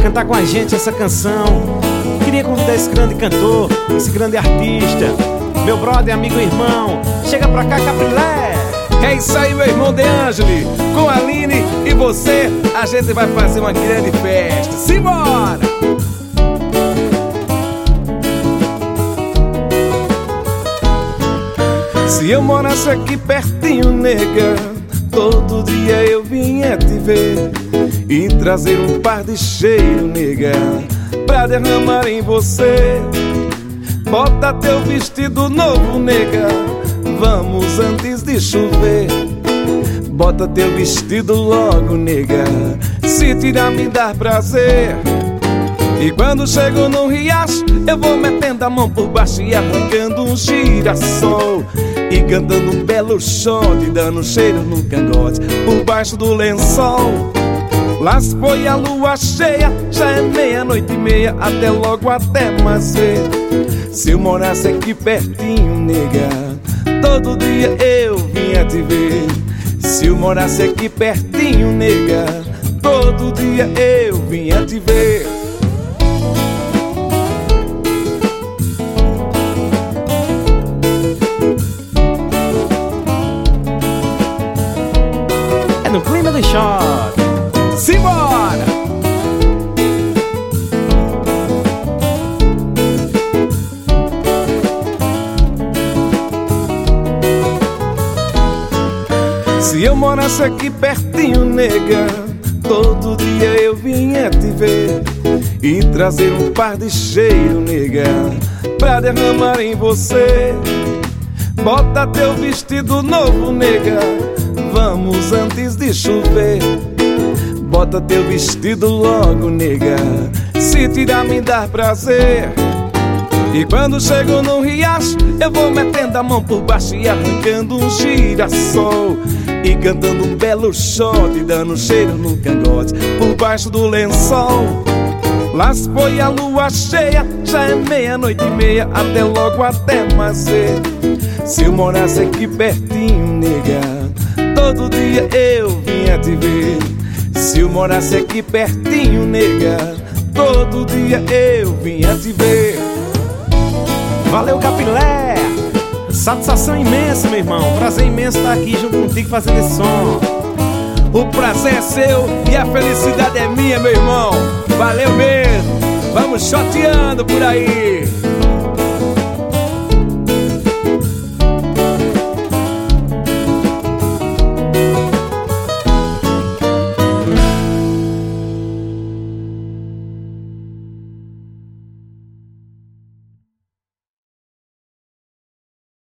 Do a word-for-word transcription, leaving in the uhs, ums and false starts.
cantar com a gente essa canção. Queria convidar esse grande cantor, esse grande artista, meu brother, amigo e irmão. Chega pra cá, Caprilé. É isso aí, meu irmão De Angeli. Com a Aline e você, a gente vai fazer uma grande festa. Simbora! Se eu morasse aqui pertinho, nega, todo dia eu vinha te ver e trazer um par de cheiro, nega, pra derramar em você. Bota teu vestido novo, nega, vamos antes de chover. Bota teu vestido logo, nega, se tirar me dá prazer. E quando chego no riacho, eu vou metendo a mão por baixo e arrancando um girassol e cantando um belo shot, dando cheiro no cangote por baixo do lençol. Lá se foi a lua cheia, já é meia-noite e meia, até logo, até mais ver. Se eu morasse aqui pertinho, nega, todo dia eu vinha te ver. Se eu morasse aqui pertinho, nega, todo dia eu vinha te ver. É no clima do shot. Simbora! Se eu morasse aqui pertinho, nega, todo dia eu vinha te ver e trazer um par de cheiro, nega, pra derramar em você. Bota teu vestido novo, nega, vamos antes de chover. Bota teu vestido logo, nega, se tirar me dá prazer. E quando chego no riacho, eu vou metendo a mão por baixo e arrancando um girassol e cantando um belo shot, dando cheiro no cangote por baixo do lençol. Lá se foi a lua cheia, já é meia-noite e meia, até logo, até mais ver. Se eu morasse aqui pertinho, nega, todo dia eu vinha te ver. Se eu morasse aqui pertinho, nega, todo dia eu vinha te ver. Valeu, Caprilé. Satisfação imensa, meu irmão. Prazer imenso estar aqui junto contigo fazendo esse som. O prazer é seu e a felicidade é minha, meu irmão. Valeu mesmo. Vamos choteando por aí.